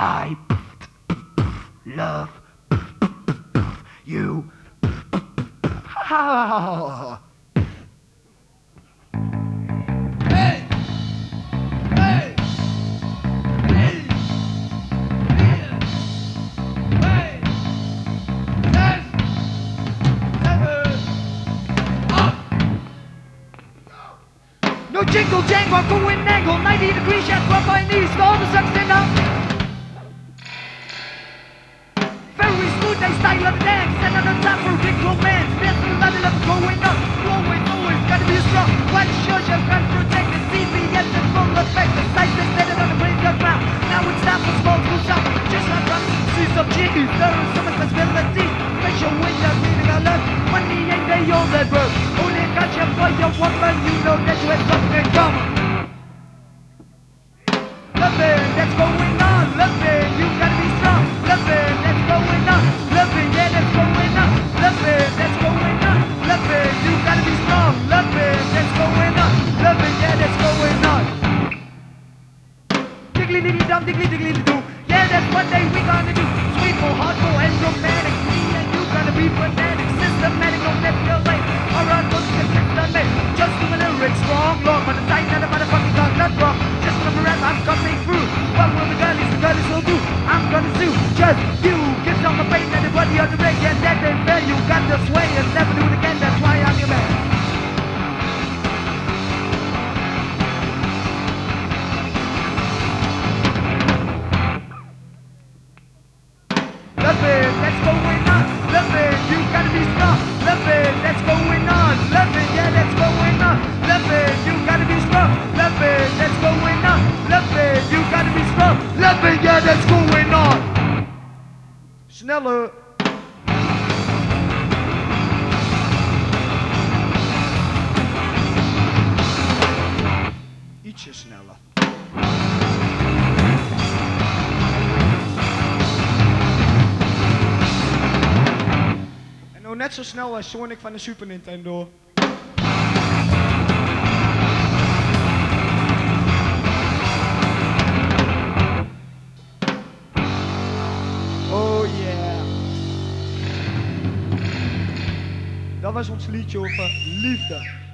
I love you. Ah. Hey! Hey! Hey! Hey! 10, 7, up! No jingle jangle, I'm going angle, 90 degrees, shots rub my knees, all the suction up. Very smooth, they style of the dance, and on the top for big romance, dance to the level of going up, always, gotta be strong, white shirt, you've got to protect the CBS in full effect, the sight that's better on the graveyard ground, now it's time for small school summer, just like I'm see some cheese, there is so much possibility, special wind, I'm reading our love, money ain't they all that work, only got you for your woman, you know that you have something in common. Loving, that's going on, loving, you gotta be strong, loving, that's going on, loving, yeah, that's going on, loving, that's going on, loving, you gotta be strong, loving, that's going on, loving, yeah, that's going on. Diggly diggly dum, diggly diggly doo, yeah, that's what we gonna do, sweetful, hardcore, and romantic, me and you gonna be fanatic, systematic, no manipulate, alright, look at systematic, just do my lyrics strong, long, but the sight that the motherfucking got not wrong, just when I'm rap, I'm coming through, what will the girlies will do, I'm gonna do, just you, get on the face, everybody on the break, and that ain't fair, you got to sway, and never do it again, that's why I'm your man. Loving, that's going on, loving, you gotta be strong, loving, that's going on, loving, yeah, that's going on, loving, you gotta be strong, loving, that's going on, loving, you gotta be strong, loving, yeah, that's going on. Sneller. Ietsje sneller. Net zo snel als Sonic van de Super Nintendo. Oh yeah. Dat was ons liedje over liefde.